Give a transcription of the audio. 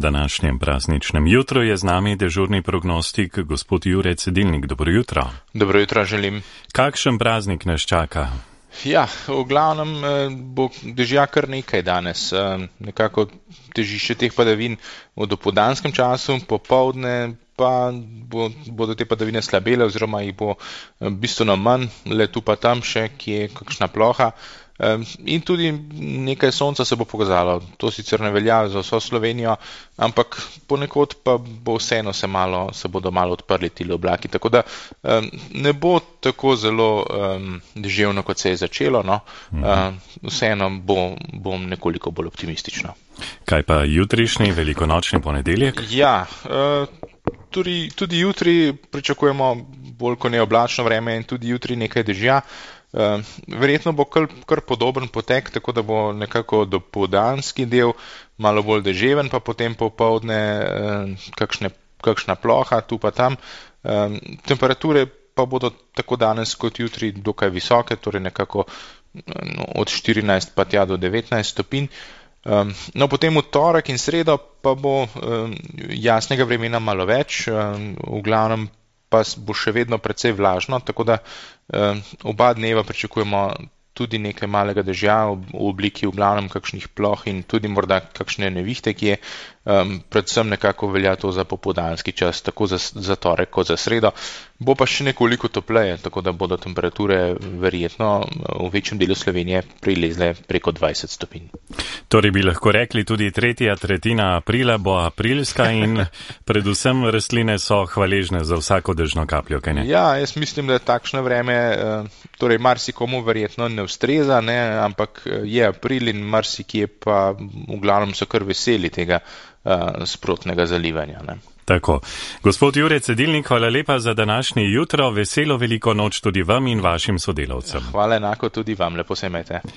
današnjem prazničnem jutru je z nami dežurni prognostik gospod Jure Cedilnik. Dobro jutro. Dobro jutro želim. Kakšen praznik nas čaka? Ja, v glavnem bo dežja kar nekaj danes. Nekako težišče teh padavin v dopoldanskem času, popoldne pa bodo te padavine slabele oziroma jih bo bistveno manj, le tu pa tam še, ki je kakšna ploha. In tudi nekaj sonca se bo pokazalo. To sicer ne velja za vso Slovenijo, ampak ponekod pa bo vseeno se bodo malo odprli tile oblaki. Tako da ne bo tako zelo deževno, kot se je začelo, no. Vseeno bom nekoliko bolj optimistično. Kaj pa jutrišnji velikonočni ponedeljek? Ja, tudi jutri pričakujemo bolj kot neoblačno vreme in tudi jutri nekaj dežja. Verjetno bo kar podoben potek, tako da bo nekako dopoldanski del malo bolj deževen, pa potem popoldne kakšna ploha tu pa tam. Temperature pa bodo tako danes kot jutri dokaj visoke, torej nekako od 14 pa tja do 19 stopinj. No, potem v torek in sredo pa bo jasnega vremena malo več, v glavnem pa bo še vedno precej vlažno, tako da oba dneva pričakujemo tudi nekaj malega dežja v obliki v glavnem kakšnih ploh in tudi morda kakšne nevihte, ki je predvsem nekako velja to za popoldanski čas, tako za torek kot za sredo. Bo pa še nekoliko topleje, tako da bodo temperature verjetno v večjem delu Slovenije prilezle preko 20 stopinj. Torej bi lahko rekli, tudi tretja tretjina aprila bo aprilska in predvsem rastline so hvaležne za vsako dežno kapljo, kaj ne? Ja, jaz mislim, da takšno vreme, torej marsikomu verjetno ne ustreza, ne, ampak je april in marsikje pa v glavnem so kar veseli tega sprotnega zalivanja, ne. Tako. Gospod Jure Cedilnik, hvala lepa za današnje jutro, veselo veliko noč tudi vam in vašim sodelavcem. Hvala enako tudi vam, lepo se imejte.